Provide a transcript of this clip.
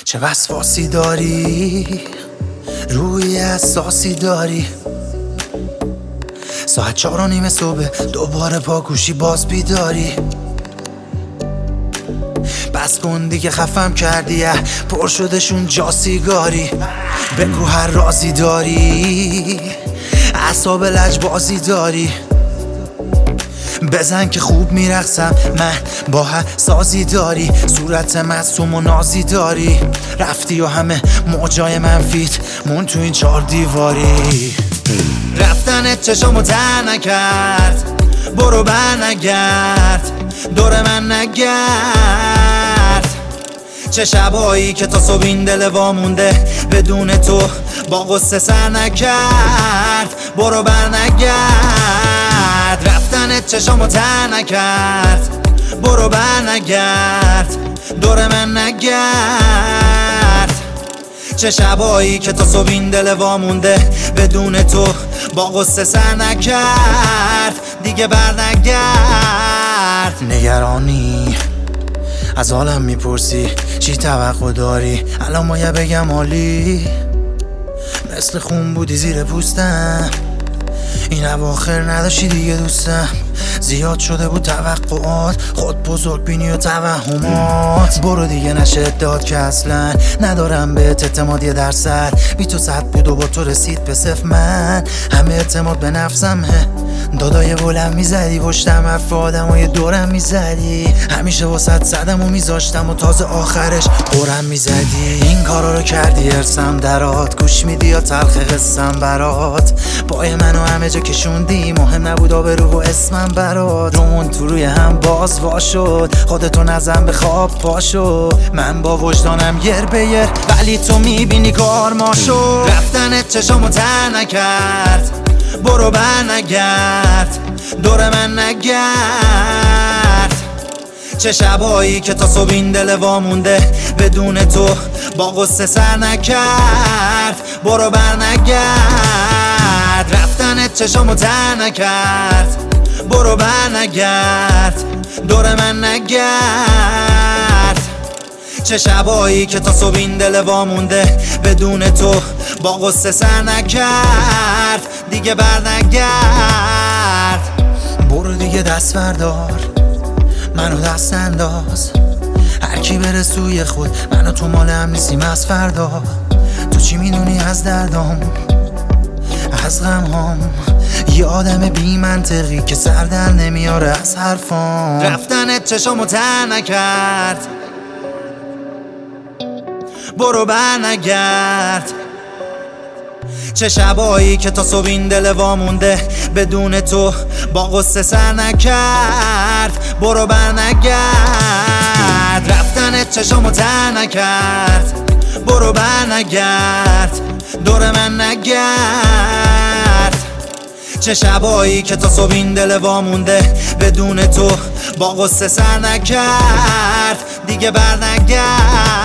چه وسواسی داری، روی اساسی داری. ساعت 4:30 صبح دوباره پاکوشی باز بیداری. بس کن دیگه خفم کردی، پر شدشون جا سیگاری. بگو هر رازی داری، اعصاب لجبازی داری. بزن که خوب میرقصم من، با سازی داری. صورت معصوم و نازی داری. رفتی و همه موجای منفیت مون تو این 4 دیواری. رفتنت چشامو تر نکرد، برو بر نگرد، دور من نگرد. چه شبایی که تا صبح این دل وامونده بدون تو با غصه سر نکرد. برو بر نگرد، رفتنت چشامو تر نکرد، برو بر نگرد، دور من نگرد. چه شبایی که تا صبح این دل وامونده بدون تو با غصه سر نکرد. دیگه بر نگرد. نگرانی از حالم میپرسی، چی توقع داری؟ الان باید بگم عالی، مثل خون بودی زیر پوستم. این اواخر نداشتی دیگه دوستم. زیاد شده بود توقعات، خود بزرگ بینی و توهمات. برو دیگه نشه داد که اصلا ندارم بهت اعتماد 1%. بی تو 100 بود و با تو رسید به 0. من همه اعتماد به نفسم دادای بلند میزدی، پشتم حرف آدمای دورم میزدی. همیشه واسط صدم و میذاشتم و تازه آخرش قرم میزدی. این کارا رو کردی ارسم درات، گوش میدی یا تلخ قصم برات. پای منو همه جا کشوندی، مهم نبود آبرو و اسمم برات. رومون تو روی هم باز وا شد، خودتو نزن به خواب پاشو. من با وجدانم یر به یر، ولی تو میبینی کار ما شد. رفتنت چشامو تر نکرد، برو بر نگرد، دور من نگرد. چه شبایی که تا صبح این دل وامونده بدون تو با غصه سر نکرد. برو بر نگرد، رفتنت چشامو تر نکرد، برو بر نگرد، دور من نگرد. چه شبایی که تا صبح این دل وامونده بدون تو با غصه سر نکرد. دیگه بر نگرد. برو دیگه دست بردار، منو دست انداز. هر کی بره سوی خود، منو تو مال هم نیستیم از فردا. تو چی میدونی از دردام، از غمهام؟ یه آدم بی منطقی که سر در نمیاره از حرفام. رفتنت چشامو تر نکرد، برو بر نگرد. چه شبایی که تا صبح این دل وامونده بدون تو با غصه سر نکرد. برو بر نگرد، رفتنت چشامو تر نکرد، برو بر نگرد، دور من نگرد. چه شبایی که تا صبح این دل وامونده بدون تو با غصه سر نکرد. دیگه بر نگرد.